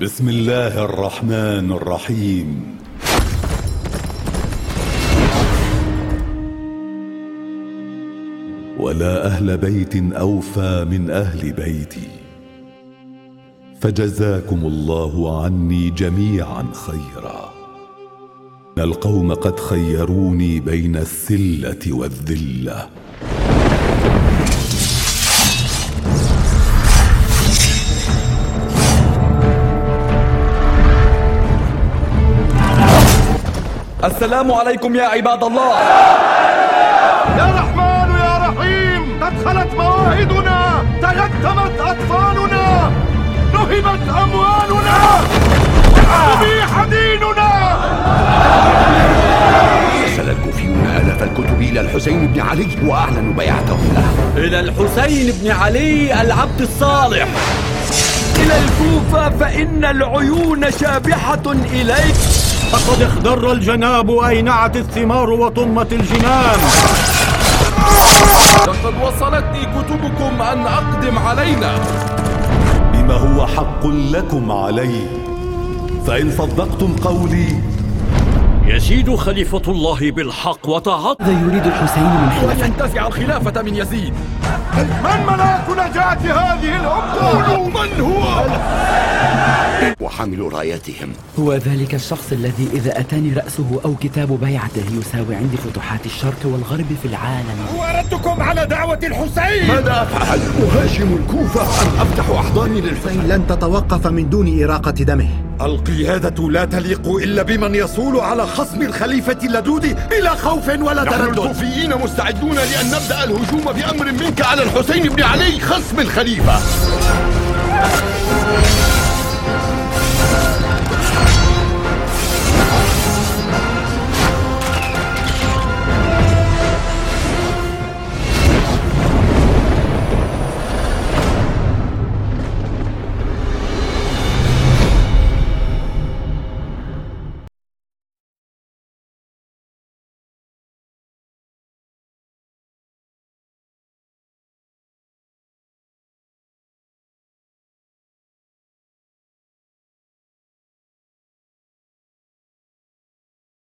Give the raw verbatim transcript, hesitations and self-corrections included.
بسم الله الرحمن الرحيم. ولا أهل بيت أوفى من أهل بيتي، فجزاكم الله عني جميعا خيرا. إن القوم قد خيروني بين السلة والذلة. السلام عليكم يا عباد الله. يا رحمن يا رحيم، قد خلت مواهدنا، تيتمت أطفالنا، نهبت أموالنا، أبيح ديننا. أرسل الكوفيون آلاف الكتب إلى الحسين بن علي وأعلنوا بيعتهم له. إلى الحسين بن علي العبد الصالح. إلى الكوفة فإن العيون شابحة إليك. فقد اخضر الجناب وأينعت الثمار وطمت الجنان. لقد وصلتني كتبكم أن أقدم علينا بما هو حق لكم علي، فإن صدقتم قولي يزيد خليفة الله بالحق وطاعته. يريد الحسين من خلافته ينتزع الخلافة من يزيد. من ملاك نجاة هذه الأمة؟ قولوا من هو؟ وحملوا رايتهم. هو ذلك الشخص الذي إذا أتاني رأسه أو كتاب بيعته يساوي عندي فتوحات الشرق والغرب في العالم. وردتكم على دعوة الحسين. ماذا أفعل؟ أهاجم الكوفة أم أفتح أحضاني للحسين؟ لن تتوقف من دون إراقة دمه. القيادة لا تليق إلا بمن يصول على خصم الخليفة اللدود بلا خوف ولا تردد. نحن الكوفيين مستعدون لأن نبدأ الهجوم بأمر منك على الحسين بن علي خصم الخليفة.